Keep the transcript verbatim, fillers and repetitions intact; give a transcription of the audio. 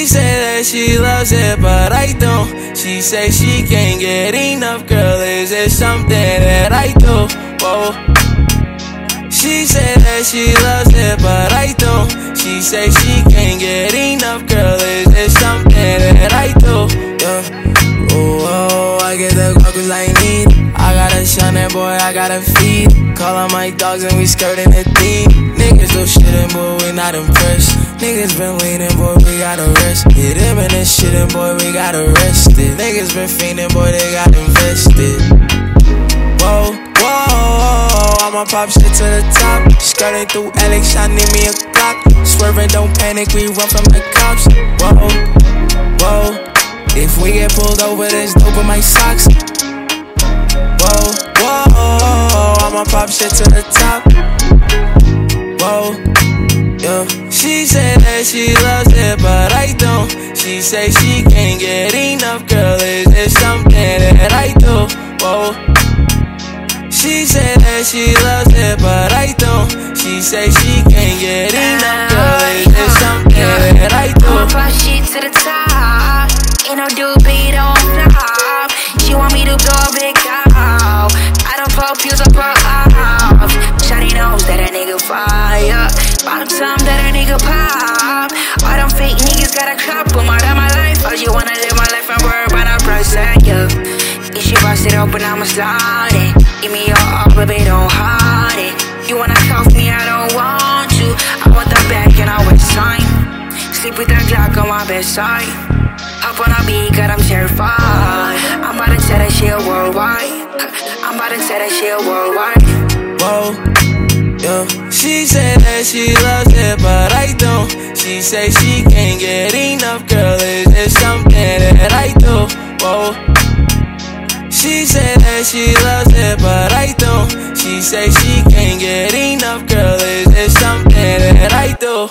She say that she loves it, but I don't. She say she can't get enough, girl, is it something that I do? Whoa. She say that she loves it, but I don't. She say she can't get enough, girl, is it something that I do? Yeah. Oh, oh, I get the guac cause I need. I gotta shine that boy, I gotta feed. Call on my dogs and we skirting the theme. Niggas do shittin', boy, we not impressed. Niggas been leaning, boy, we gotta rest. Hit him in this shittin', boy, we got arrested. Niggas been fiendin', boy, they got invested. Whoa, whoa, I'ma pop shit to the top. Skirting through L A, I need me a clock. Swerving, don't panic, we run from the cops. Whoa, whoa, if we get pulled over, there's dope in my socks. Whoa, whoa, I'ma pop shit to the top. Whoa, yeah. She said that she loves it, but I don't. She say she can't get enough, girl, is it something that I do? Whoa. She said that she loves it, but I don't. She say she can't get enough, girl, is it something that I do? I'ma pop shit to the top. Ain't no dude, beat on flop. She want me to blow a big out. I don't pop pills up her off. Shawty knows that a nigga fire. About time that a nigga pop. All them fake niggas got a couple more of my life. I just wanna live my life and worry about a price tag, yeah. If she bust it open, I'ma slide it. Give me your all, baby, don't hide it. You wanna cuff me, I don't want you. I want the back and I waste time. Sleep with that Glock on my bedside. Hop on a beat, cause I'm terrified. I'm about to tell that shit worldwide. I'm about to tell that shit worldwide. Whoa, yeah. She said that she loves it, but I don't. She say she can't get enough, girl, is it something that I do? Whoa. She said that she loves it, but I don't. She say she can't get enough, girl, is it something that I do?